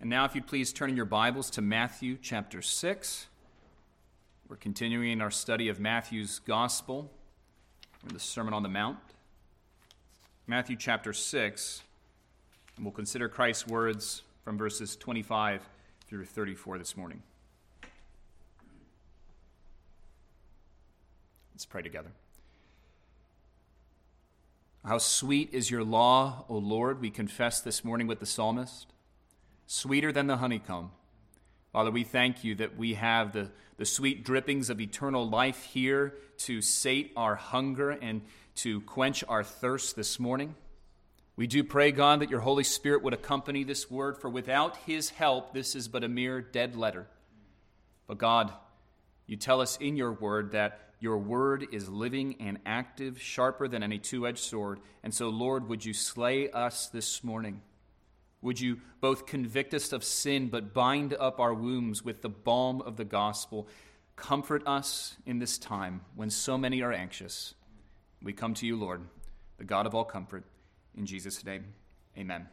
And now if you'd please turn in your Bibles to Matthew chapter 6. We're continuing our study of Matthew's Gospel in the Sermon on the Mount. Matthew chapter 6, and we'll consider Christ's words from verses 25 through 34 this morning. Let's pray together. How sweet is your law, O Lord, we confess this morning with the psalmist. Sweeter than the honeycomb. Father, we thank you that we have the sweet drippings of eternal life here to sate our hunger and to quench our thirst this morning. We do pray, God, that your Holy Spirit would accompany this word, for without his help, this is but a mere dead letter. But God, you tell us in your word that your word is living and active, sharper than any two-edged sword. And so, Lord, would you slay us this morning? Would you both convict us of sin, but bind up our wounds with the balm of the gospel? Comfort us in this time when so many are anxious. We come to you, Lord, the God of all comfort. In Jesus' name, amen.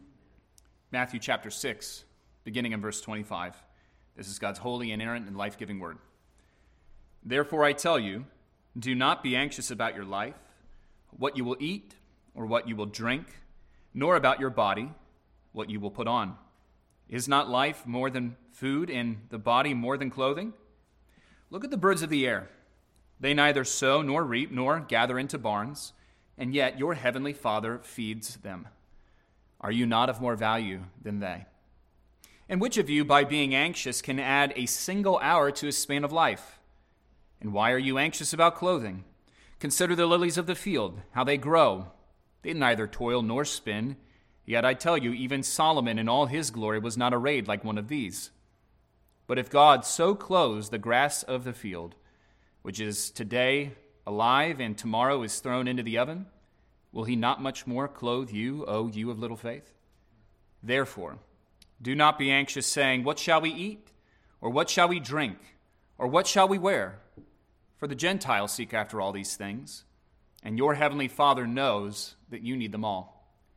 Matthew chapter 6, beginning in verse 25. This is God's holy, inerrant, and life-giving word. Therefore I tell you, do not be anxious about your life, what you will eat or what you will drink, nor about your body, what you will put on. Is not life more than food, and the body more than clothing? Look at the birds of the air. They neither sow nor reap nor gather into barns, and yet your heavenly Father feeds them. Are you not of more value than they? And which of you, by being anxious, can add a single hour to his span of life? And why are you anxious about clothing? Consider the lilies of the field, how they grow. They neither toil nor spin. Yet I tell you, even Solomon in all his glory was not arrayed like one of these. But if God so clothes the grass of the field, which is today alive and tomorrow is thrown into the oven, will he not much more clothe you, O you of little faith? Therefore, do not be anxious, saying, what shall we eat? Or what shall we drink? Or what shall we wear? For the Gentiles seek after all these things, and your heavenly Father knows that you need them all.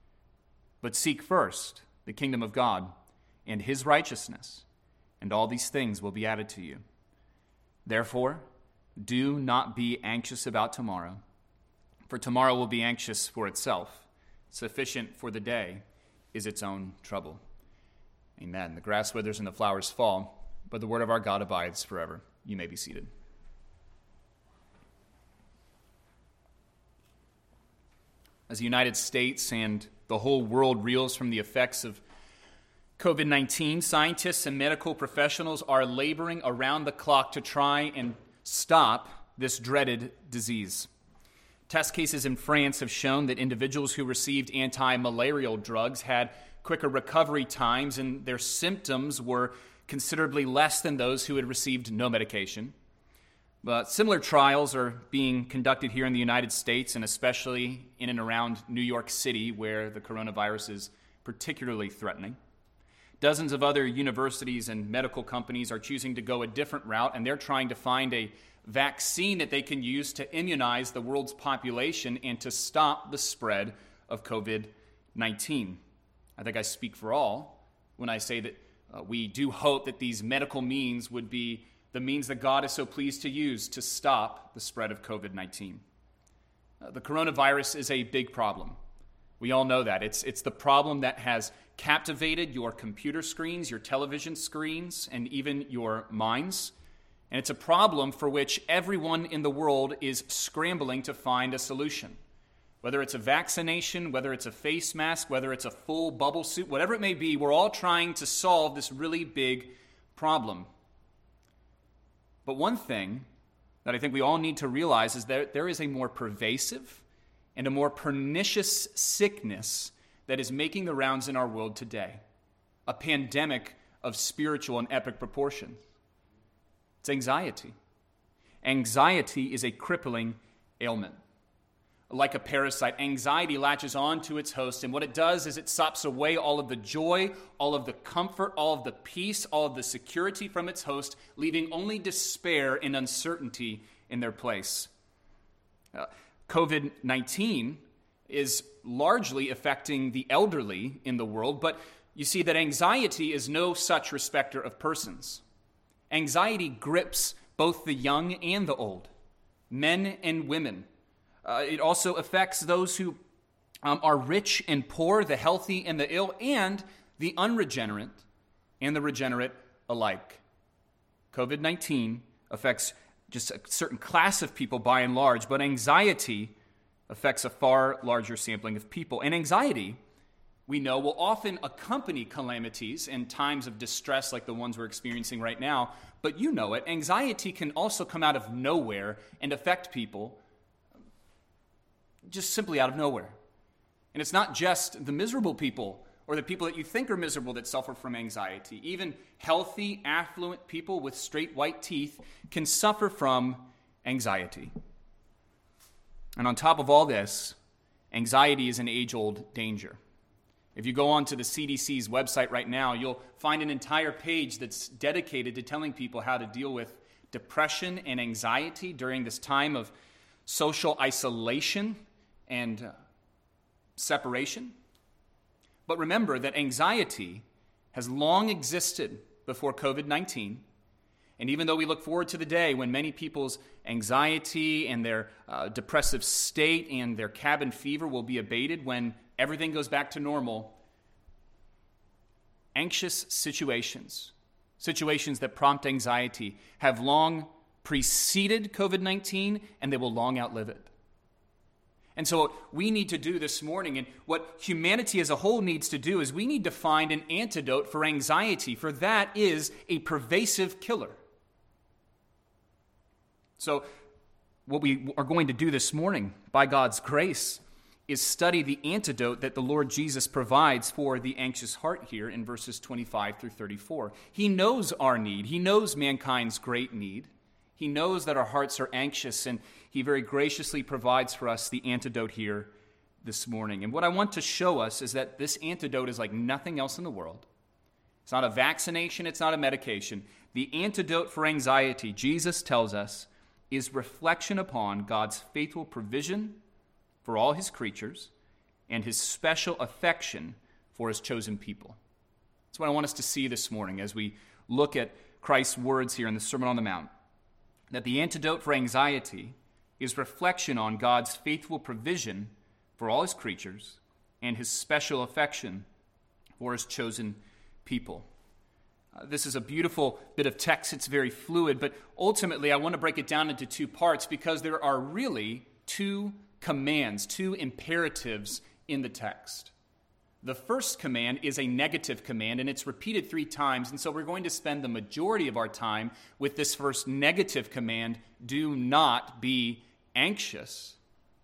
But seek first the kingdom of God and his righteousness, and all these things will be added to you. Therefore, do not be anxious about tomorrow, for tomorrow will be anxious for itself. Sufficient for the day is its own trouble. Amen. The grass withers and the flowers fall, but the word of our God abides forever. You may be seated. As the United States and the whole world reels from the effects of COVID-19, scientists and medical professionals are laboring around the clock to try and stop this dreaded disease. Test cases in France have shown that individuals who received anti-malarial drugs had quicker recovery times, and their symptoms were considerably less than those who had received no medication. But similar trials are being conducted here in the United States, and especially in and around New York City, where the coronavirus is particularly threatening. Dozens of other universities and medical companies are choosing to go a different route, and they're trying to find a vaccine that they can use to immunize the world's population and to stop the spread of COVID-19. I think I speak for all when I say that we do hope that these medical means would be the means that God is so pleased to use to stop the spread of COVID-19. The coronavirus is a big problem. We all know that. It's the problem that has captivated your computer screens, your television screens, and even your minds. And it's a problem for which everyone in the world is scrambling to find a solution. Whether it's a vaccination, whether it's a face mask, whether it's a full bubble suit, whatever it may be, we're all trying to solve this really big problem. But one thing that I think we all need to realize is that there is a more pervasive and a more pernicious sickness that is making the rounds in our world today. A pandemic of spiritual and epic proportions. It's anxiety. Anxiety is a crippling ailment. Like a parasite, anxiety latches on to its host, and what it does is it sops away all of the joy, all of the comfort, all of the peace, all of the security from its host, leaving only despair and uncertainty in their place. COVID-19 is largely affecting the elderly in the world, but you see that anxiety is no such respecter of persons. Anxiety grips both the young and the old, men and women. It also affects those who are rich and poor, the healthy and the ill, and the unregenerate and the regenerate alike. COVID-19 affects just a certain class of people by and large, but anxiety affects a far larger sampling of people. And anxiety, we know, will often accompany calamities and times of distress like the ones we're experiencing right now. But you know it, anxiety can also come out of nowhere and affect people just simply out of nowhere. And it's not just the miserable people or the people that you think are miserable that suffer from anxiety. Even healthy, affluent people with straight white teeth can suffer from anxiety. And on top of all this, anxiety is an age-old danger. If you go onto the CDC's website right now, you'll find an entire page that's dedicated to telling people how to deal with depression and anxiety during this time of social isolation and separation. But remember that anxiety has long existed before COVID-19. And even though we look forward to the day when many people's anxiety and their depressive state and their cabin fever will be abated when everything goes back to normal, anxious situations that prompt anxiety, have long preceded COVID-19, and they will long outlive it. And so what we need to do this morning, and what humanity as a whole needs to do, is we need to find an antidote for anxiety, for that is a pervasive killer. So what we are going to do this morning, by God's grace, is study the antidote that the Lord Jesus provides for the anxious heart here in verses 25 through 34. He knows our need. He knows mankind's great need. He knows that our hearts are anxious, and he very graciously provides for us the antidote here this morning. And what I want to show us is that this antidote is like nothing else in the world. It's not a vaccination. It's not a medication. The antidote for anxiety, Jesus tells us, is reflection upon God's faithful provision for all his creatures and his special affection for his chosen people. That's what I want us to see this morning as we look at Christ's words here in the Sermon on the Mount, that the antidote for anxiety is reflection on God's faithful provision for all his creatures and his special affection for his chosen people. This is a beautiful bit of text. It's very fluid, but ultimately I want to break it down into two parts because there are really two commands, two imperatives in the text. The first command is a negative command, and it's repeated 3 times, and so we're going to spend the majority of our time with this first negative command, do not be anxious.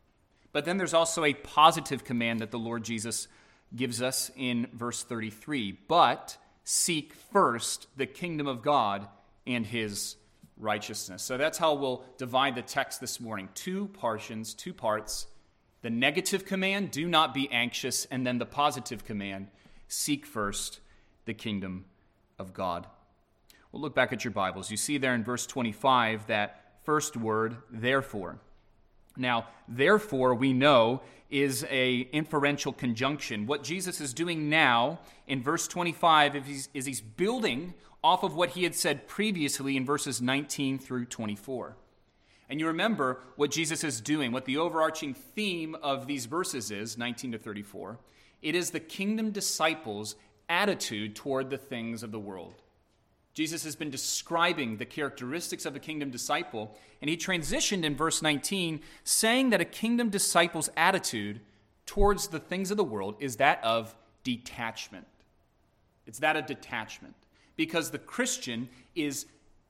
But then there's also a positive command that the Lord Jesus gives us in verse 33, but seek first the kingdom of God and his righteousness. So that's how we'll divide the text this morning. 2 portions, 2 parts. The negative command, do not be anxious, and then the positive command, seek first the kingdom of God. We'll look back at your Bibles. You see there in verse 25 that first word, therefore. Now, therefore, we know, is an inferential conjunction. What Jesus is doing now in verse 25 is he's building off of what he had said previously in verses 19 through 24. And you remember what Jesus is doing, what the overarching theme of these verses is, 19 to 34. It is the kingdom disciples' attitude toward the things of the world. Jesus has been describing the characteristics of a kingdom disciple, and he transitioned in verse 19, saying that a kingdom disciple's attitude towards the things of the world is that of detachment. It's that of detachment, because the Christian is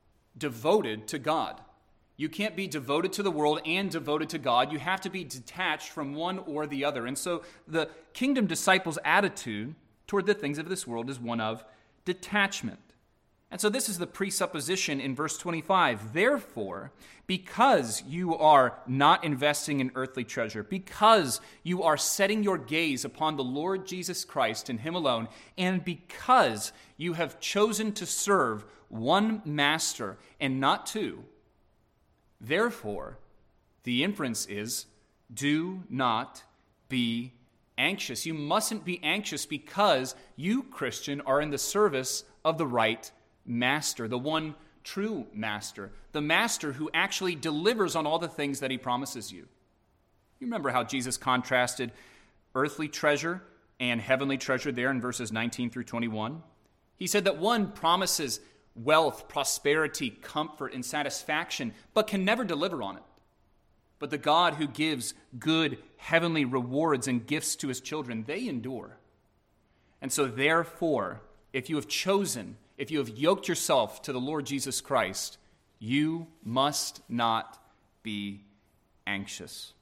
devoted to God. You can't be devoted to the world and devoted to God. You have to be detached from one or the other. And so the kingdom disciple's attitude toward the things of this world is one of detachment. And so this is the presupposition in verse 25. Therefore, because you are not investing in earthly treasure, because you are setting your gaze upon the Lord Jesus Christ and him alone, and because you have chosen to serve one master and not two, therefore, the inference is, do not be anxious. You mustn't be anxious because you, Christian, are in the service of the right master, the one true master, the master who actually delivers on all the things that he promises you. You remember how Jesus contrasted earthly treasure and heavenly treasure there in verses 19 through 21? He said that one promises wealth, prosperity, comfort, and satisfaction, but can never deliver on it. But the God who gives good heavenly rewards and gifts to his children, they endure. And so therefore, if you have yoked yourself to the Lord Jesus Christ, you must not be anxious.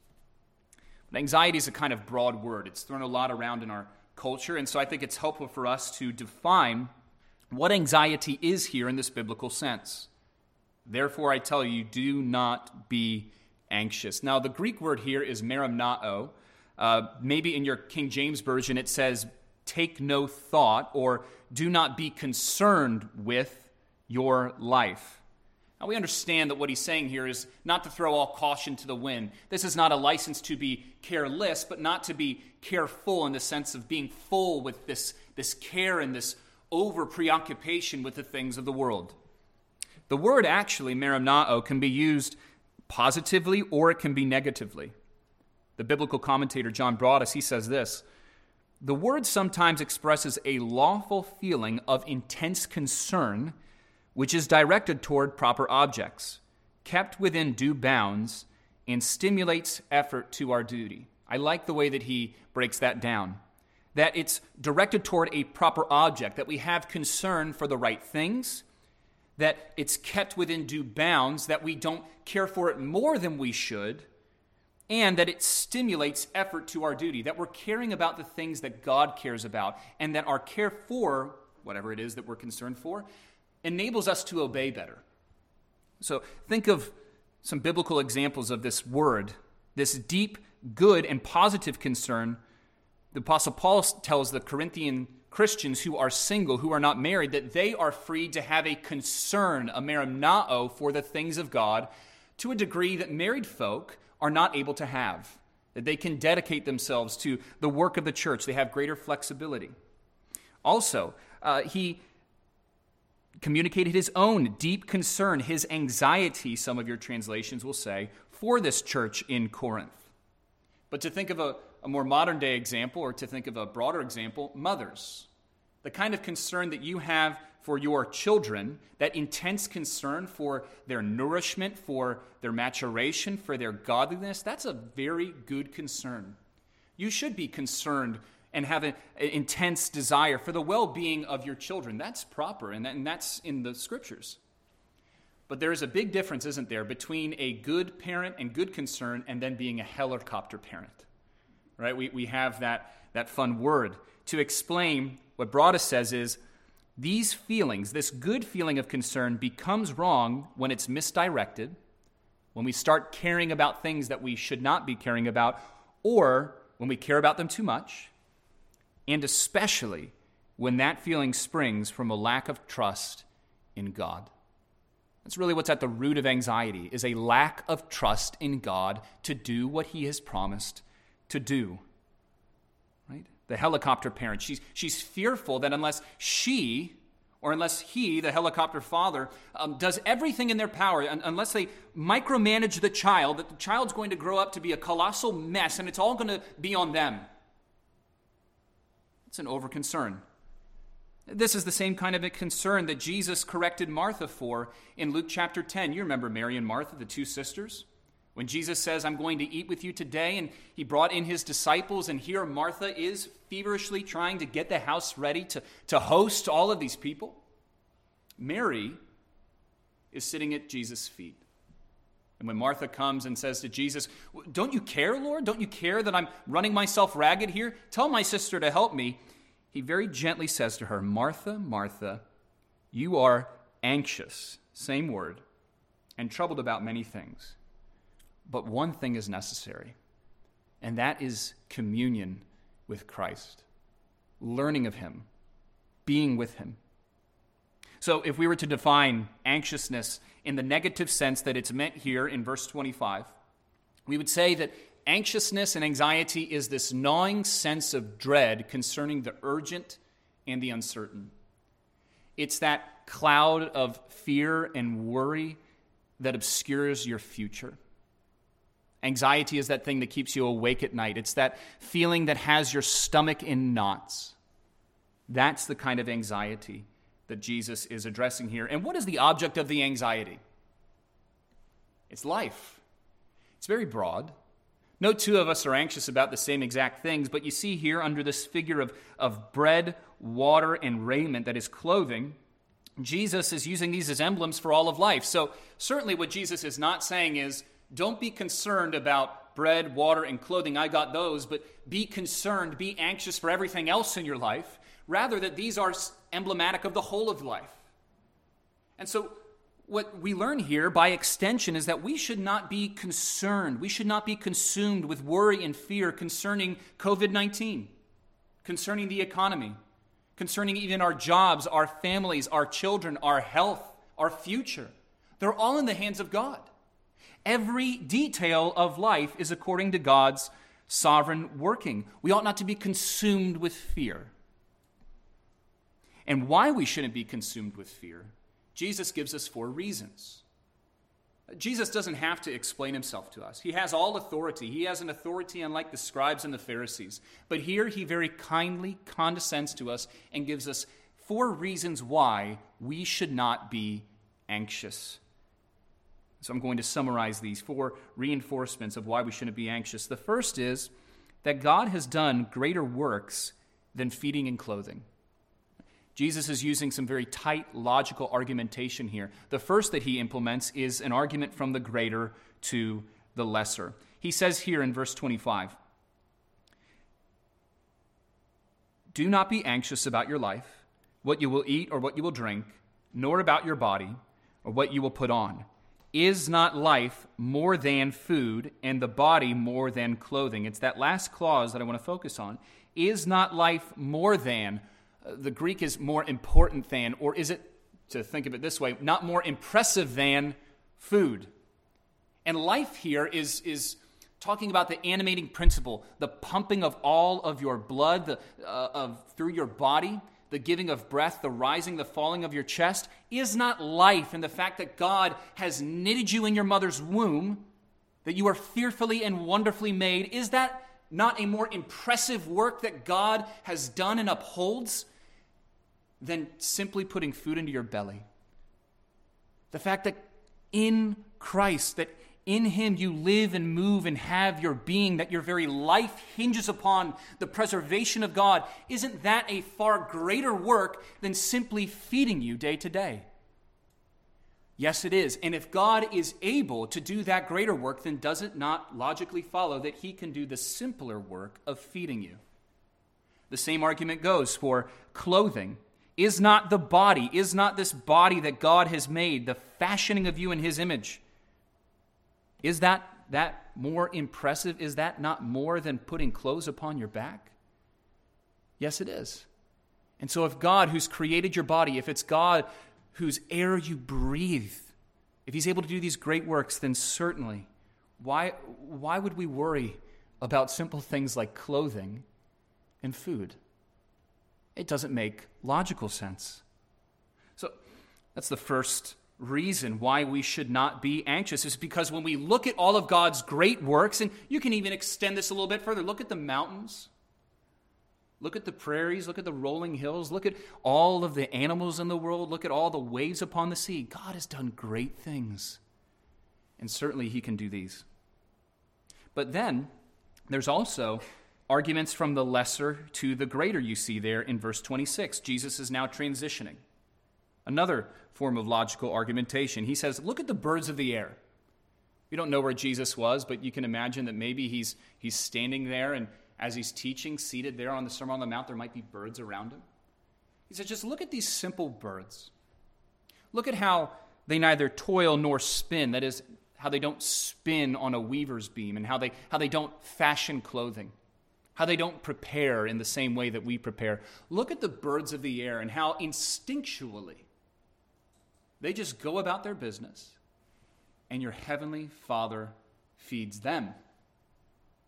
But anxiety is a kind of broad word. It's thrown a lot around in our culture, and so I think it's helpful for us to define what anxiety is here in this biblical sense. Therefore, I tell you, do not be anxious. Now, the Greek word here is merimnao. Maybe in your King James Version it says, take no thought, or do not be concerned with your life. Now, we understand that what he's saying here is not to throw all caution to the wind. This is not a license to be careless, but not to be careful in the sense of being full with this care and this over-preoccupation with the things of the world. The word actually, merimnao, can be used positively or it can be negatively. The biblical commentator John Broadus, he says this: the word sometimes expresses a lawful feeling of intense concern which is directed toward proper objects, kept within due bounds, and stimulates effort to our duty. I like the way that he breaks that down. That it's directed toward a proper object, that we have concern for the right things, that it's kept within due bounds, that we don't care for it more than we should, and that it stimulates effort to our duty, that we're caring about the things that God cares about, and that our care for whatever it is that we're concerned for enables us to obey better. So think of some biblical examples of this word, this deep, good, and positive concern. The Apostle Paul tells the Corinthian Christians who are single, who are not married, that they are free to have a concern, a merimnao, for the things of God to a degree that married folk are not able to have, that they can dedicate themselves to the work of the church. They have greater flexibility. Also, he communicated his own deep concern, his anxiety, some of your translations will say, for this church in Corinth. But to think of a more modern day example, or to think of a broader example, mothers. The kind of concern that you have for your children, that intense concern for their nourishment, for their maturation, for their godliness, that's a very good concern. You should be concerned and have an intense desire for the well-being of your children. That's proper, and that's in the Scriptures. But there is a big difference, isn't there, between a good parent and good concern and then being a helicopter parent. Right? We have that fun word. To explain, what Broadus says is, these feelings, this good feeling of concern becomes wrong when it's misdirected, when we start caring about things that we should not be caring about, or when we care about them too much, and especially when that feeling springs from a lack of trust in God. That's really what's at the root of anxiety, is a lack of trust in God to do what he has promised to do. Right? The helicopter parent, she's fearful that unless she, or unless he, the helicopter father, does everything in their power, unless they micromanage the child, that the child's going to grow up to be a colossal mess, and it's all going to be on them. It's an over-concern. This is the same kind of a concern that Jesus corrected Martha for in Luke chapter 10. You remember Mary and Martha, the two sisters? When Jesus says, I'm going to eat with you today, and he brought in his disciples, and here Martha is feverishly trying to get the house ready to host all of these people. Mary is sitting at Jesus' feet. And when Martha comes and says to Jesus, don't you care, Lord? Don't you care that I'm running myself ragged here? Tell my sister to help me. He very gently says to her, Martha, Martha, you are anxious, same word, and troubled about many things. But one thing is necessary, and that is communion with Christ, learning of him, being with him. So if we were to define anxiousness in the negative sense that it's meant here in verse 25, we would say that Anxiousness and anxiety is this gnawing sense of dread concerning the urgent and the uncertain. It's that cloud of fear and worry that obscures your future. Anxiety is that thing that keeps you awake at night. It's that feeling that has your stomach in knots. That's the kind of anxiety that Jesus is addressing here. And what is the object of the anxiety? It's life. It's very broad. No two of us are anxious about the same exact things, but you see here under this figure of bread, water, and raiment that is clothing, Jesus is using these as emblems for all of life. So certainly what Jesus is not saying is, don't be concerned about bread, water, and clothing. I got those, but be concerned, be anxious for everything else in your life. Rather, that these are emblematic of the whole of life. And so what we learn here by extension is that we should not be concerned. We should not be consumed with worry and fear concerning COVID-19, concerning the economy, concerning even our jobs, our families, our children, our health, our future. They're all in the hands of God. Every detail of life is according to God's sovereign working. We ought not to be consumed with fear. And why we shouldn't be consumed with fear, Jesus gives us 4 reasons. Jesus doesn't have to explain himself to us. He has all authority. He has an authority unlike the scribes and the Pharisees. But here he very kindly condescends to us and gives us 4 reasons why we should not be anxious. So I'm going to summarize these 4 reinforcements of why we shouldn't be anxious. The first is that God has done greater works than feeding and clothing. Jesus is using some very tight logical argumentation here. The first that he implements is an argument from the greater to the lesser. He says here in verse 25, "Do not be anxious about your life, what you will eat or what you will drink, nor about your body or what you will put on. Is not life more than food and the body more than clothing?" It's that last clause that I want to focus on. Is not life more than? The Greek is more important than, or is it, to think of it this way, not more impressive than food? And life here is talking about the animating principle, the pumping of all of your blood through your body, the giving of breath, the rising, the falling of your chest. Is not life and the fact that God has knitted you in your mother's womb, that you are fearfully and wonderfully made, is that not a more impressive work that God has done and upholds than simply putting food into your belly? The fact that in Christ, that in him you live and move and have your being, that your very life hinges upon the preservation of God, isn't that a far greater work than simply feeding you day to day? Yes, it is. And if God is able to do that greater work, then does it not logically follow that he can do the simpler work of feeding you? The same argument goes for clothing. Is not the body, is not this body that God has made, the fashioning of you in his image, is that more impressive? Is that not more than putting clothes upon your back? Yes, it is. And so if God, who's created your body, if it's God whose air you breathe, if he's able to do these great works, then certainly, why would we worry about simple things like clothing and food? It doesn't make logical sense. So that's the first reason why we should not be anxious, is because when we look at all of God's great works, and you can even extend this a little bit further, look at the mountains, look at the prairies, look at the rolling hills, look at all of the animals in the world, look at all the waves upon the sea. God has done great things, and certainly he can do these. But then there's also arguments from the lesser to the greater you see there in verse 26. Jesus is now transitioning. Another form of logical argumentation. He says, look at the birds of the air. We don't know where Jesus was, but you can imagine that maybe he's standing there, and as he's teaching, seated there on the Sermon on the Mount, there might be birds around him. He says, just look at these simple birds. Look at how they neither toil nor spin. That is, how they don't spin on a weaver's beam, and how they don't fashion clothing, how they don't prepare in the same way that we prepare. Look at the birds of the air and how instinctually they just go about their business, and your heavenly Father feeds them.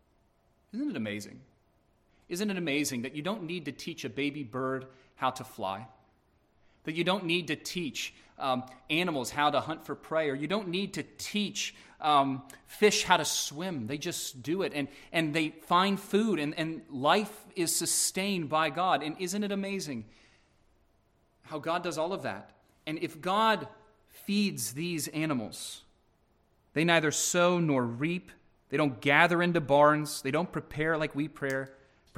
Isn't it amazing? Isn't it amazing that you don't need to teach a baby bird how to fly? That you don't need to teach animals how to hunt for prey, or you don't need to teach fish how to swim. They just do it, and they find food, and life is sustained by God. And isn't it amazing how God does all of that? And if God feeds these animals, they neither sow nor reap, they don't gather into barns, they don't prepare like we prepare.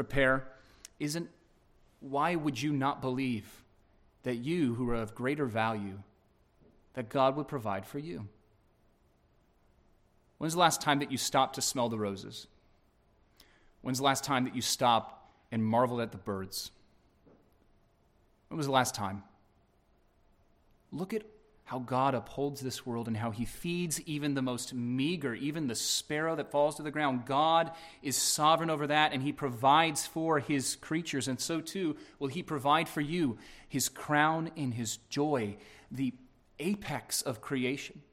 Why would you not believe that you, who are of greater value, that God would provide for you? When's the last time that you stopped to smell the roses? When's the last time that you stopped and marveled at the birds? When was the last time? Look at how God upholds this world and how he feeds even the most meager, even the sparrow that falls to the ground. God is sovereign over that, and he provides for his creatures, and so too will he provide for you his crown and his joy, the apex of creation.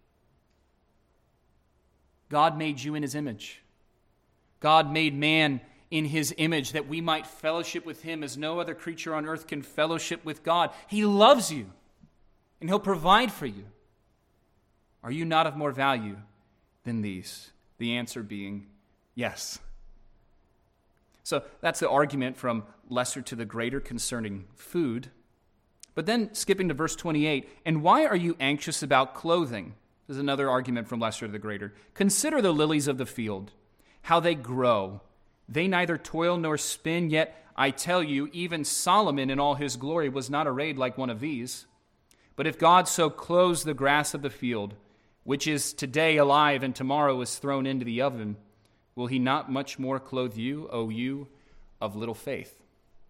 God made you in his image. God made man in his image that we might fellowship with him as no other creature on earth can fellowship with God. He loves you, and he'll provide for you. Are you not of more value than these? The answer being yes. So that's the argument from lesser to the greater concerning food. But then skipping to verse 28, and why are you anxious about clothing? This is another argument from lesser to the greater. Consider the lilies of the field, how they grow. They neither toil nor spin, yet I tell you, even Solomon in all his glory was not arrayed like one of these. But if God so clothes the grass of the field, which is today alive and tomorrow is thrown into the oven, will he not much more clothe you, O you of little faith?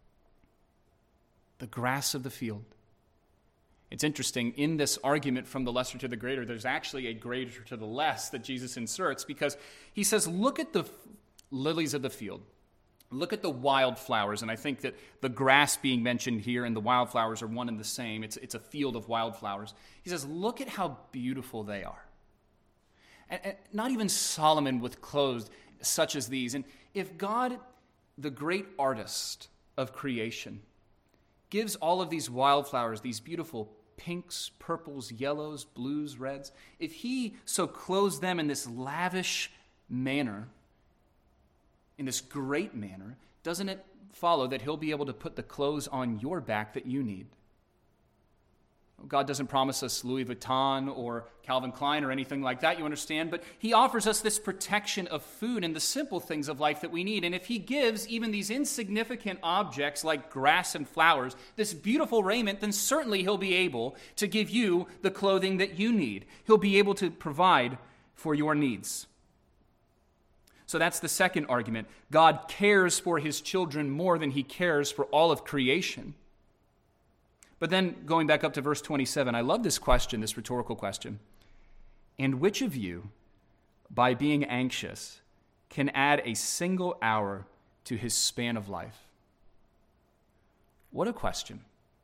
The grass of the field. It's interesting, in this argument from the lesser to the greater, there's actually a greater to the less that Jesus inserts, because he says, look at the lilies of the field. Look at the wildflowers, and I think that the grass being mentioned here and the wildflowers are one and the same. It's a field of wildflowers. He says, look at how beautiful they are. And not even Solomon with clothes such as these. And if God, the great artist of creation, gives all of these wildflowers, these beautiful pinks, purples, yellows, blues, reds, if he so clothes them in this lavish manner, in this great manner, doesn't it follow that he'll be able to put the clothes on your back that you need? God doesn't promise us Louis Vuitton or Calvin Klein or anything like that, you understand, but he offers us this protection of food and the simple things of life that we need. And if he gives even these insignificant objects like grass and flowers this beautiful raiment, then certainly he'll be able to give you the clothing that you need. He'll be able to provide for your needs. So that's the second argument. God cares for his children more than he cares for all of creation. But then going back up to verse 27, I love this question, this rhetorical question. And which of you, by being anxious, can add a single hour to his span of life? What a question.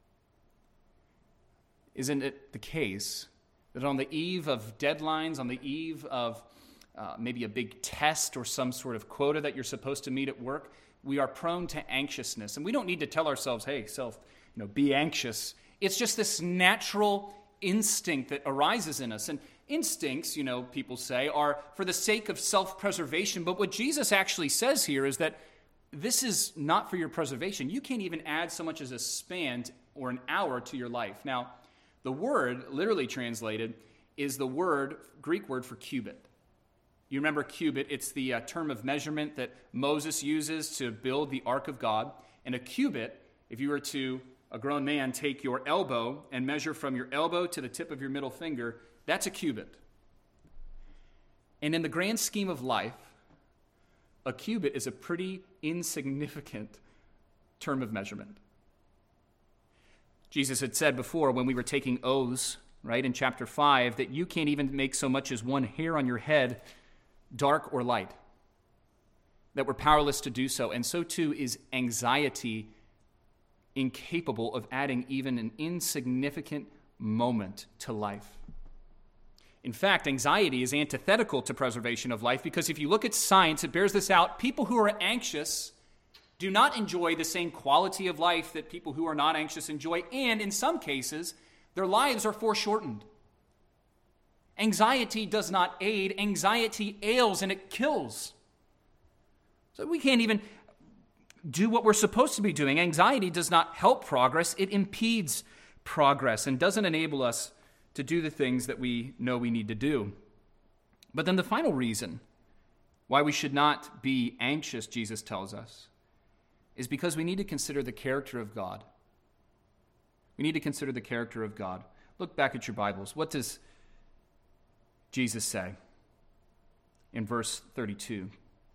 Isn't it the case that on the eve of deadlines, on the eve of maybe a big test or some sort of quota that you're supposed to meet at work, we are prone to anxiousness. And we don't need to tell ourselves, hey, be anxious. It's just this natural instinct that arises in us. And instincts, people say, are for the sake of self-preservation. But what Jesus actually says here is that this is not for your preservation. You can't even add so much as a span or an hour to your life. Now, the word, literally translated, is the Greek word for cubit. You remember cubit, it's the term of measurement that Moses uses to build the Ark of God. And a cubit, if you were to, a grown man, take your elbow and measure from your elbow to the tip of your middle finger, that's a cubit. And in the grand scheme of life, a cubit is a pretty insignificant term of measurement. Jesus had said before when we were taking oaths, right, in chapter 5, that you can't even make so much as one hair on your head dark or light, that we're powerless to do so. And so too is anxiety incapable of adding even an insignificant moment to life. In fact, anxiety is antithetical to preservation of life because if you look at science, it bears this out. People who are anxious do not enjoy the same quality of life that people who are not anxious enjoy, and in some cases, their lives are foreshortened. Anxiety does not aid. Anxiety ails and it kills. So we can't even do what we're supposed to be doing. Anxiety does not help progress. It impedes progress and doesn't enable us to do the things that we know we need to do. But then the final reason why we should not be anxious, Jesus tells us, is because we need to consider the character of God. We need to consider the character of God. Look back at your Bibles. What does Jesus say in verse 32?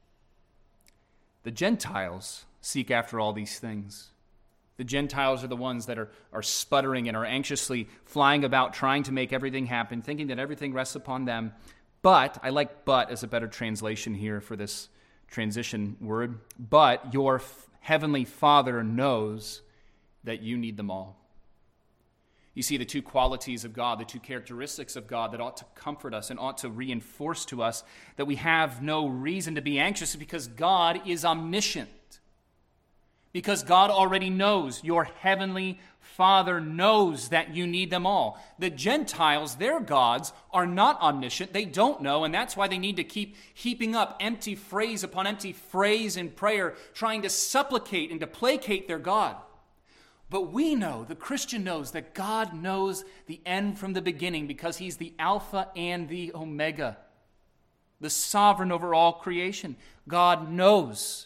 The Gentiles seek after all these things. The Gentiles are the ones that are sputtering and are anxiously flying about trying to make everything happen, thinking that everything rests upon them. But, I like but as a better translation here for this transition word, but your heavenly Father knows that you need them all. You see the two qualities of God, the two characteristics of God that ought to comfort us and ought to reinforce to us that we have no reason to be anxious because God is omniscient. Because God already knows, your heavenly Father knows that you need them all. The Gentiles, their gods, are not omniscient. They don't know, and that's why they need to keep heaping up empty phrase upon empty phrase in prayer, trying to supplicate and to placate their God. But we know, the Christian knows, that God knows the end from the beginning because he's the Alpha and the Omega, the sovereign over all creation. God knows.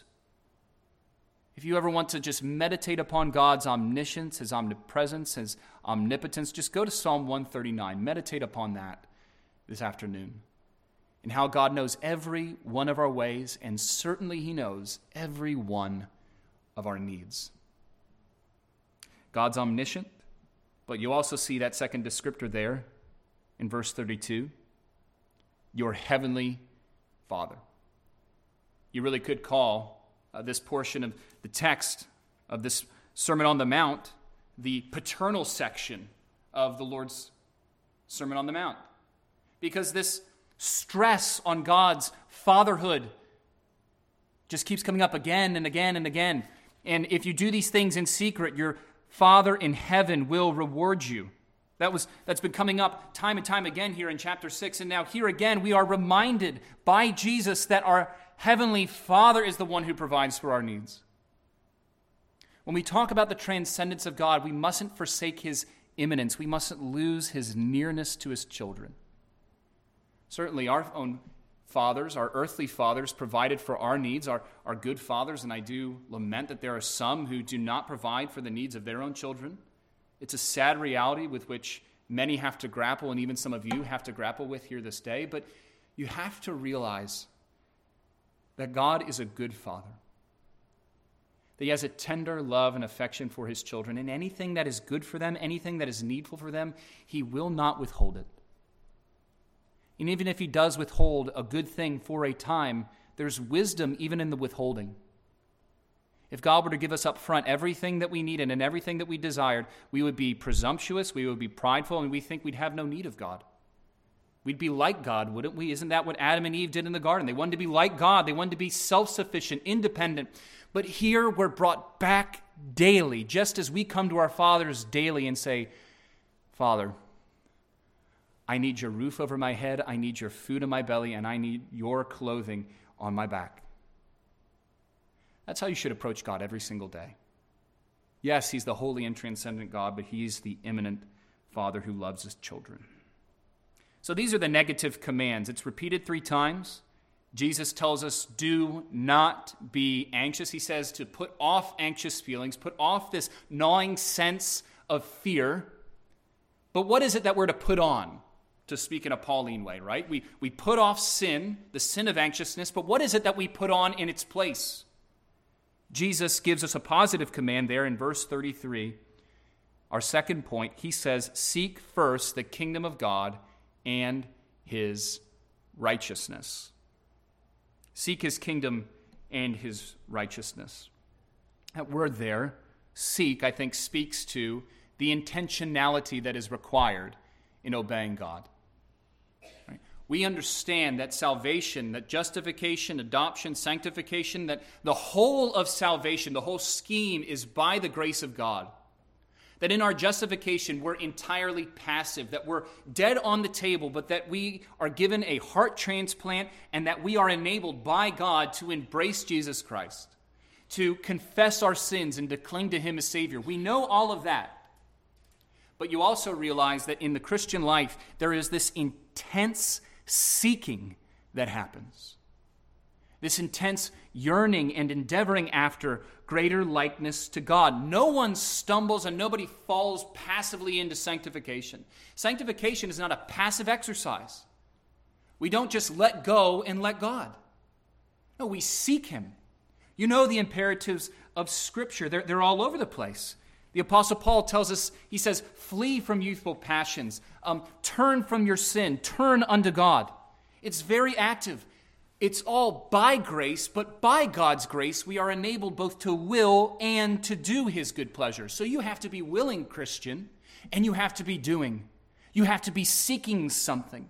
If you ever want to just meditate upon God's omniscience, his omnipresence, his omnipotence, just go to Psalm 139. Meditate upon that this afternoon. And how God knows every one of our ways, and certainly he knows every one of our needs. God's omniscient, but you also see that second descriptor there in verse 32. Your heavenly Father. You really could call this portion of the text of this Sermon on the Mount the paternal section of the Lord's Sermon on the Mount. Because this stress on God's fatherhood just keeps coming up again and again and again. And if you do these things in secret, your Father in heaven will reward you. That's been coming up time and time again here in chapter 6. And now here again, we are reminded by Jesus that our heavenly Father is the one who provides for our needs. When we talk about the transcendence of God, we mustn't forsake his immanence. We mustn't lose his nearness to his children. Certainly our own fathers, our earthly fathers, provided for our needs, are good fathers, and I do lament that there are some who do not provide for the needs of their own children. It's a sad reality with which many have to grapple, and even some of you have to grapple with here this day, but you have to realize that God is a good Father, that he has a tender love and affection for his children, and anything that is good for them, anything that is needful for them, he will not withhold it. And even if he does withhold a good thing for a time, there's wisdom even in the withholding. If God were to give us up front everything that we needed and everything that we desired, we would be presumptuous, we would be prideful, and we think we'd have no need of God. We'd be like God, wouldn't we? Isn't that what Adam and Eve did in the garden? They wanted to be like God. They wanted to be self-sufficient, independent. But here we're brought back daily, just as we come to our fathers daily and say, Father, I need your roof over my head, I need your food in my belly, and I need your clothing on my back. That's how you should approach God every single day. Yes, he's the holy and transcendent God, but he's the immanent Father who loves his children. So these are the negative commands. It's repeated 3 times. Jesus tells us, do not be anxious. He says to put off anxious feelings, put off this gnawing sense of fear. But what is it that we're to put on? To speak in a Pauline way, right? We put off sin, the sin of anxiousness, but what is it that we put on in its place? Jesus gives us a positive command there in verse 33. Our second point, he says, seek first the kingdom of God and his righteousness. Seek his kingdom and his righteousness. That word there, seek, I think speaks to the intentionality that is required in obeying God. Right? We understand that salvation, that justification, adoption, sanctification, that the whole of salvation, the whole scheme is by the grace of God. That in our justification, we're entirely passive, that we're dead on the table, but that we are given a heart transplant and that we are enabled by God to embrace Jesus Christ, to confess our sins and to cling to him as Savior. We know all of that. But you also realize that in the Christian life, there is this intense seeking that happens. This intense yearning and endeavoring after greater likeness to God. No one stumbles and nobody falls passively into sanctification. Sanctification is not a passive exercise. We don't just let go and let God. No, we seek him. You know the imperatives of Scripture. They're all over the place. The Apostle Paul tells us, he says, flee from youthful passions. Turn from your sin. Turn unto God. It's very active. It's all by grace, but by God's grace, we are enabled both to will and to do his good pleasure. So you have to be willing, Christian, and you have to be doing. You have to be seeking something.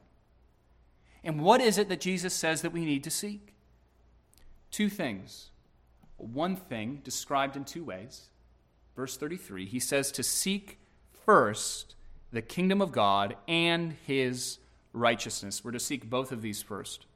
And what is it that Jesus says that we need to seek? Two things. One thing described in two ways. Verse 33, he says to seek first the kingdom of God and his righteousness. We're to seek both of these first.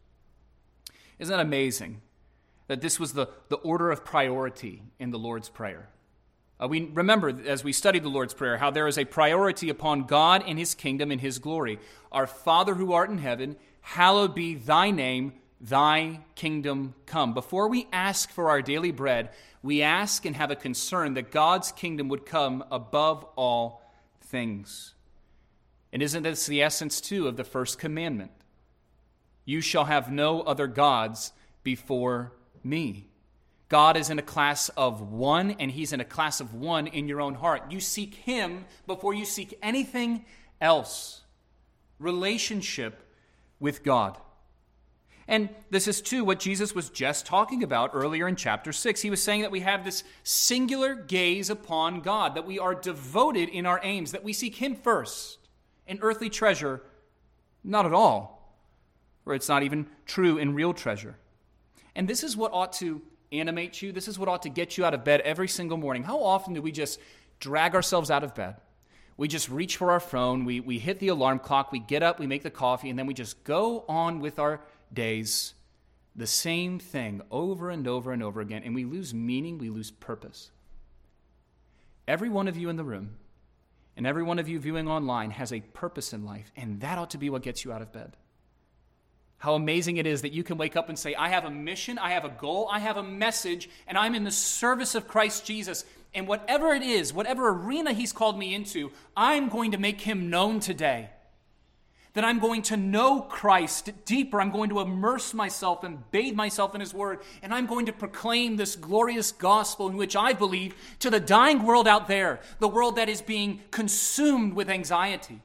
Isn't that amazing that this was the order of priority in the Lord's Prayer? We remember, as we studied the Lord's Prayer, how there is a priority upon God and his kingdom and his glory. Our Father who art in heaven, hallowed be thy name, thy kingdom come. Before we ask for our daily bread, we ask and have a concern that God's kingdom would come above all things. And isn't this the essence, too, of the first commandment? You shall have no other gods before me. God is in a class of one, and he's in a class of one in your own heart. You seek him before you seek anything else. Relationship with God. And this is, too, what Jesus was just talking about earlier in chapter 6. He was saying that we have this singular gaze upon God, that we are devoted in our aims, that we seek him first, and earthly treasure, not at all, or it's not even true in real treasure. And this is what ought to animate you. This is what ought to get you out of bed every single morning. How often do we just drag ourselves out of bed? We just reach for our phone, we hit the alarm clock, we get up, we make the coffee, and then we just go on with our days, the same thing over and over and over again, and we lose meaning, we lose purpose. Every one of you in the room and every one of you viewing online has a purpose in life, and that ought to be what gets you out of bed. How amazing it is that you can wake up and say, I have a mission, I have a goal, I have a message, and I'm in the service of Christ Jesus, and whatever it is, whatever arena he's called me into, I'm going to make him known today. That I'm going to know Christ deeper. I'm going to immerse myself and bathe myself in his word. And I'm going to proclaim this glorious gospel in which I believe to the dying world out there, the world that is being consumed with anxiety.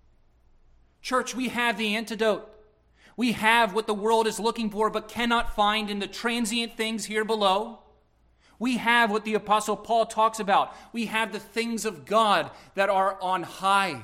Church, we have the antidote. We have what the world is looking for but cannot find in the transient things here below. We have what the Apostle Paul talks about. We have the things of God that are on high.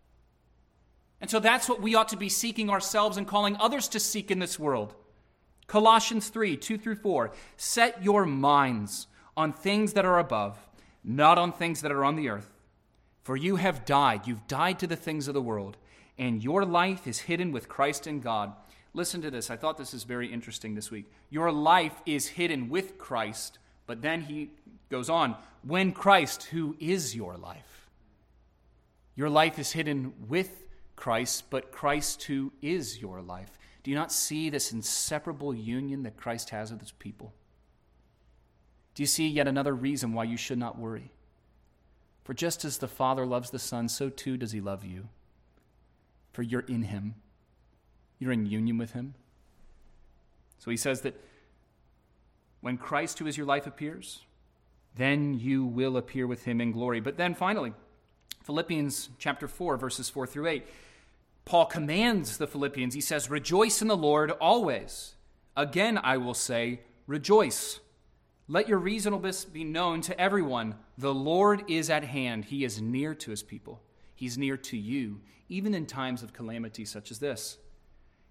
And so that's what we ought to be seeking ourselves and calling others to seek in this world. Colossians 3, 2-4. Set your minds on things that are above, not on things that are on the earth. For you have died. You've died to the things of the world, and your life is hidden with Christ in God. Listen to this. I thought this is very interesting this week. Your life is hidden with Christ, but then he goes on, when Christ, who is your life. Your life is hidden with Christ, but Christ who is your life. Do you not see this inseparable union that Christ has with his people? Do you see yet another reason why you should not worry? For just as the Father loves the Son, so too does he love you. For you're in him. You're in union with him. So he says that when Christ, who is your life, appears, then you will appear with him in glory. But then finally, Philippians chapter 4, verses 4-8, Paul commands the Philippians. He says, rejoice in the Lord always. Again, I will say, rejoice. Let your reasonableness be known to everyone. The Lord is at hand. He is near to his people. He's near to you, even in times of calamity such as this.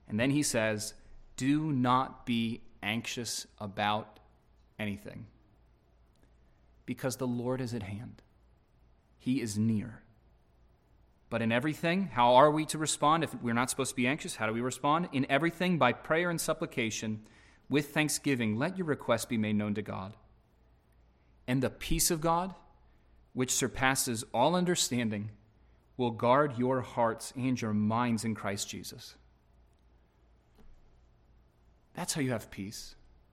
And then he says, do not be anxious about anything, because the Lord is at hand. He is near. But in everything, how are we to respond if we're not supposed to be anxious? How do we respond? In everything, by prayer and supplication, with thanksgiving, let your requests be made known to God. And the peace of God, which surpasses all understanding, will guard your hearts and your minds in Christ Jesus. That's how you have peace.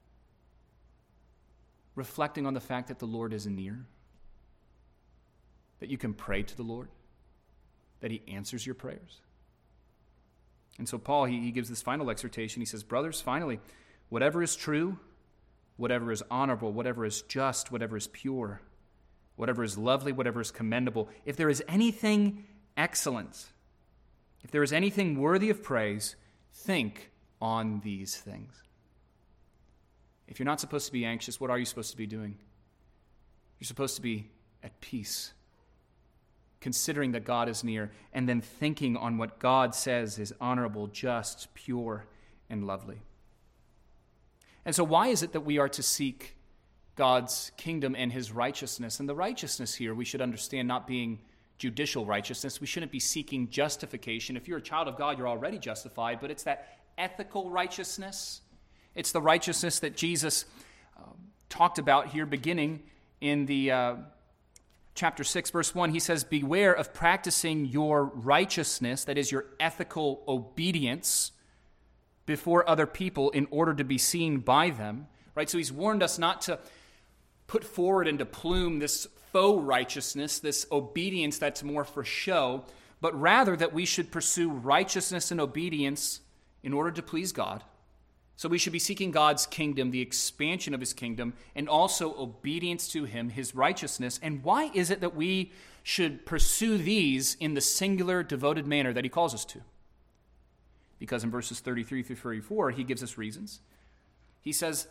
Reflecting on the fact that the Lord is near, that you can pray to the Lord, that he answers your prayers. And so Paul, he gives this final exhortation. He says, brothers, finally, whatever is true, whatever is honorable, whatever is just, whatever is pure, whatever is lovely, whatever is commendable, if there is anything excellent, if there is anything worthy of praise, think on these things. If you're not supposed to be anxious, what are you supposed to be doing? You're supposed to be at peace, considering that God is near, and then thinking on what God says is honorable, just, pure, and lovely. And so why is it that we are to seek God's kingdom and his righteousness? And the righteousness here, we should understand not being judicial righteousness. We shouldn't be seeking justification. If you're a child of God, you're already justified, but it's that ethical righteousness. It's the righteousness that Jesus talked about here beginning in the chapter 6, verse 1. He says, beware of practicing your righteousness, that is your ethical obedience, before other people in order to be seen by them. Right? So he's warned us not to put forward and to plume this faux righteousness, this obedience that's more for show, but rather that we should pursue righteousness and obedience in order to please God. So we should be seeking God's kingdom, the expansion of his kingdom, and also obedience to him, his righteousness. And why is it that we should pursue these in the singular, devoted manner that he calls us to? Because in verses 33 through 34, he gives us reasons. He says,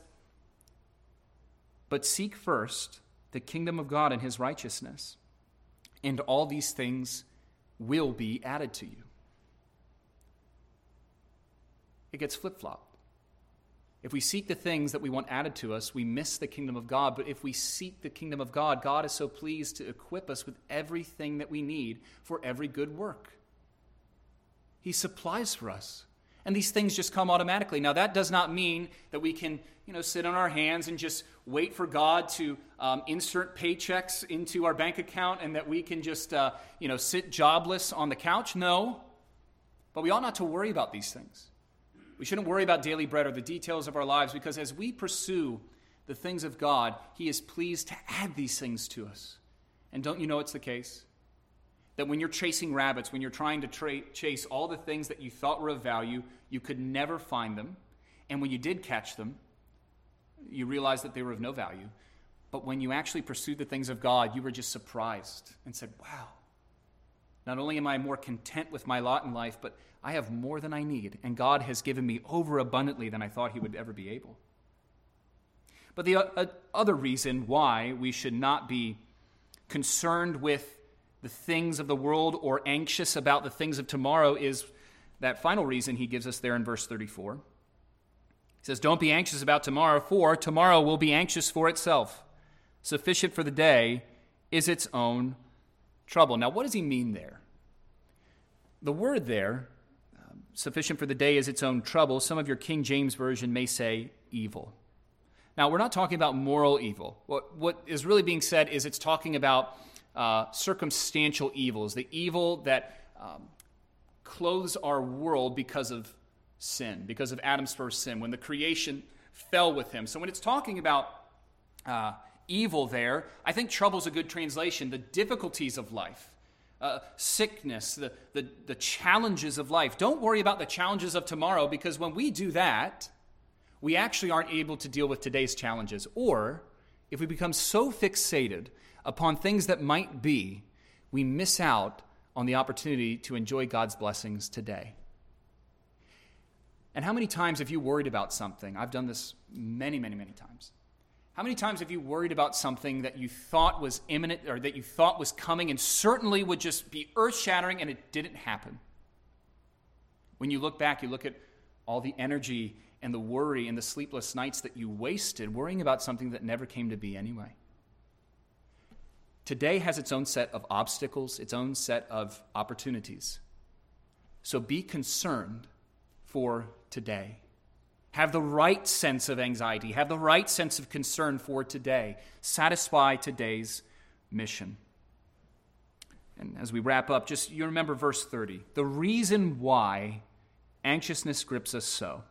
but seek first the kingdom of God and his righteousness, and all these things will be added to you. It gets flip-flopped. If we seek the things that we want added to us, we miss the kingdom of God. But if we seek the kingdom of God, God is so pleased to equip us with everything that we need for every good work. He supplies for us. And these things just come automatically. Now, that does not mean that we can, sit on our hands and just wait for God to insert paychecks into our bank account and that we can just, sit jobless on the couch. No. But we ought not to worry about these things. We shouldn't worry about daily bread or the details of our lives, because as we pursue the things of God, he is pleased to add these things to us. And don't you know it's the case? That when you're chasing rabbits, when you're trying to chase all the things that you thought were of value, you could never find them. And when you did catch them, you realized that they were of no value. But when you actually pursued the things of God, you were just surprised and said, wow, not only am I more content with my lot in life, but I have more than I need. And God has given me overabundantly than I thought he would ever be able. But the other reason why we should not be concerned with the things of the world or anxious about the things of tomorrow is that final reason he gives us there in verse 34. He says, don't be anxious about tomorrow, for tomorrow will be anxious for itself. Sufficient for the day is its own trouble. Now, what does he mean there? The word there, sufficient for the day is its own trouble, some of your King James Version may say evil. Now, we're not talking about moral evil. What is really being said is it's talking about circumstantial evils, the evil that clothes our world because of sin, because of Adam's first sin, when the creation fell with him. So when it's talking about evil there, I think trouble's a good translation. The difficulties of life, sickness, the challenges of life. Don't worry about the challenges of tomorrow, because when we do that, we actually aren't able to deal with today's challenges. Or if we become so fixated upon things that might be, we miss out on the opportunity to enjoy God's blessings today. And how many times have you worried about something? I've done this many, many, many times. How many times have you worried about something that you thought was imminent or that you thought was coming and certainly would just be earth-shattering, and it didn't happen? When you look back, you look at all the energy and the worry and the sleepless nights that you wasted worrying about something that never came to be anyway. Today has its own set of obstacles, its own set of opportunities. So be concerned for today. Have the right sense of anxiety. Have the right sense of concern for today. Satisfy today's mission. And as we wrap up, just you remember verse 30. The reason why anxiousness grips us so,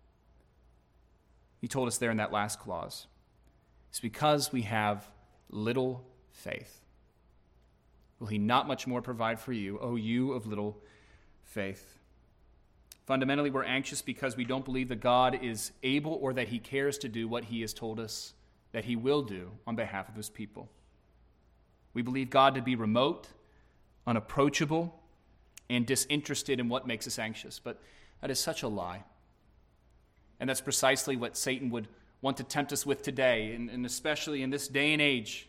he told us there in that last clause, is because we have little faith. Will he not much more provide for you, O you of little faith? Fundamentally, we're anxious because we don't believe that God is able or that he cares to do what he has told us that he will do on behalf of his people. We believe God to be remote, unapproachable, and disinterested in what makes us anxious. But that is such a lie. And that's precisely what Satan would want to tempt us with today, and especially in this day and age.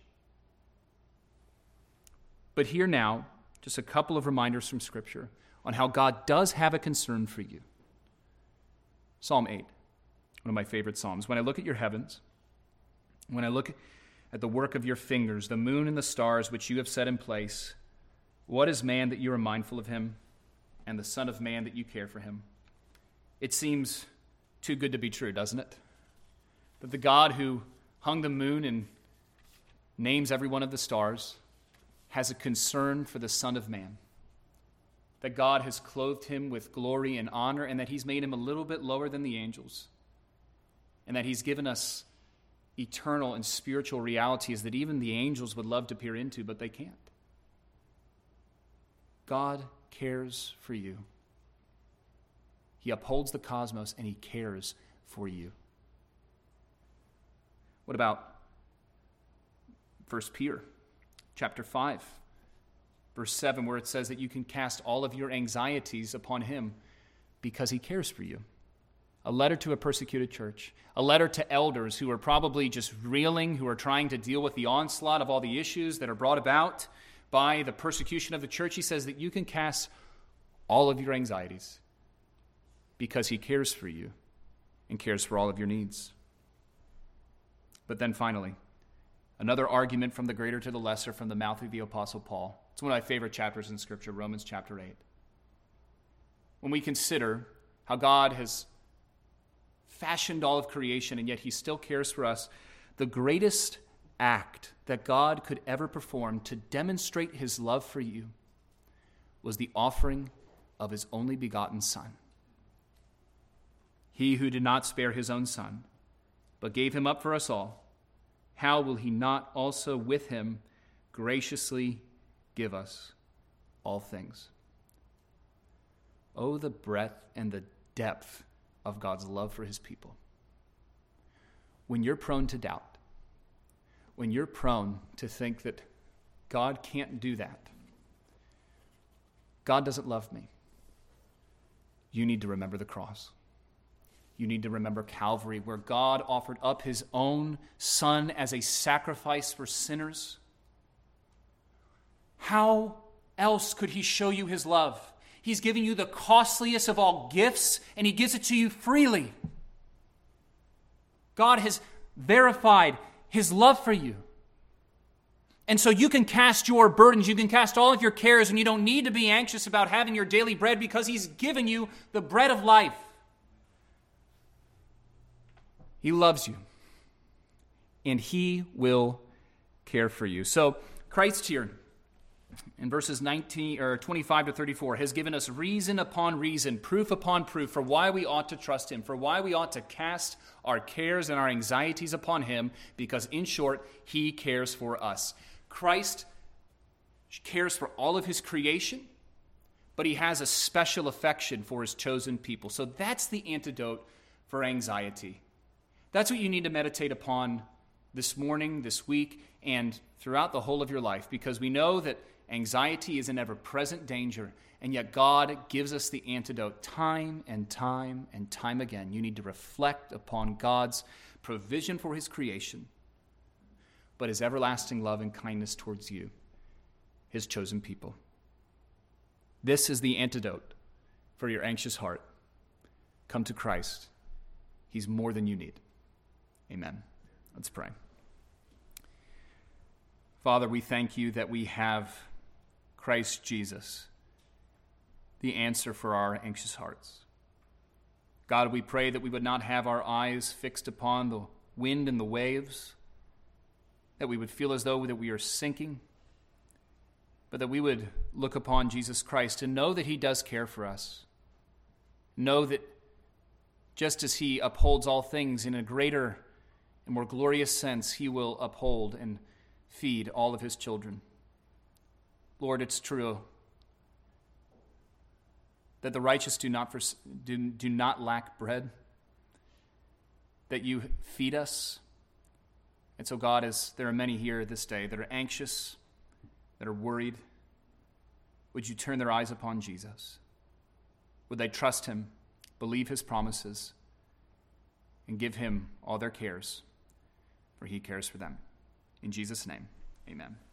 But here now, just a couple of reminders from Scripture on how God does have a concern for you. Psalm 8, one of my favorite psalms. When I look at your heavens, when I look at the work of your fingers, the moon and the stars which you have set in place, what is man that you are mindful of him, and the son of man that you care for him? It seems too good to be true, doesn't it? That the God who hung the moon and names every one of the stars has a concern for the Son of Man. That God has clothed him with glory and honor, and that he's made him a little bit lower than the angels. And that he's given us eternal and spiritual realities that even the angels would love to peer into, but they can't. God cares for you. He upholds the cosmos, and he cares for you. What about 1 Peter chapter 5, verse 7, where it says that you can cast all of your anxieties upon him because he cares for you? A letter to a persecuted church, a letter to elders who are probably just reeling, who are trying to deal with the onslaught of all the issues that are brought about by the persecution of the church. He says that you can cast all of your anxieties because he cares for you and cares for all of your needs. But then finally, another argument from the greater to the lesser from the mouth of the Apostle Paul. It's one of my favorite chapters in Scripture, Romans chapter 8. When we consider how God has fashioned all of creation and yet he still cares for us, the greatest act that God could ever perform to demonstrate his love for you was the offering of his only begotten Son. He who did not spare his own Son, but gave him up for us all, how will he not also with him graciously give us all things? Oh, the breadth and the depth of God's love for his people. When you're prone to doubt, when you're prone to think that God can't do that, God doesn't love me, you need to remember the cross. You need to remember Calvary, where God offered up his own Son as a sacrifice for sinners. How else could he show you his love? He's giving you the costliest of all gifts, and he gives it to you freely. God has verified his love for you. And so you can cast your burdens, you can cast all of your cares, and you don't need to be anxious about having your daily bread because he's given you the bread of life. He loves you, and he will care for you. So Christ here, in verses 25 to 34, has given us reason upon reason, proof upon proof for why we ought to trust him, for why we ought to cast our cares and our anxieties upon him, because in short, he cares for us. Christ cares for all of his creation, but he has a special affection for his chosen people. So that's the antidote for anxiety. That's what you need to meditate upon this morning, this week, and throughout the whole of your life, because we know that anxiety is an ever-present danger, and yet God gives us the antidote time and time and time again. You need to reflect upon God's provision for his creation, but his everlasting love and kindness towards you, his chosen people. This is the antidote for your anxious heart. Come to Christ. He's more than you need. Amen. Let's pray. Father, we thank you that we have Christ Jesus, the answer for our anxious hearts. God, we pray that we would not have our eyes fixed upon the wind and the waves, that we would feel as though that we are sinking, but that we would look upon Jesus Christ and know that he does care for us. Know that just as he upholds all things in a greater and more glorious sense, he will uphold and feed all of his children. Lord, it's true that the righteous do not lack bread, that you feed us. And so, God, as there are many here this day that are anxious, that are worried, would you turn their eyes upon Jesus? Would they trust him, believe his promises, and give him all their cares, for he cares for them. In Jesus' name, amen.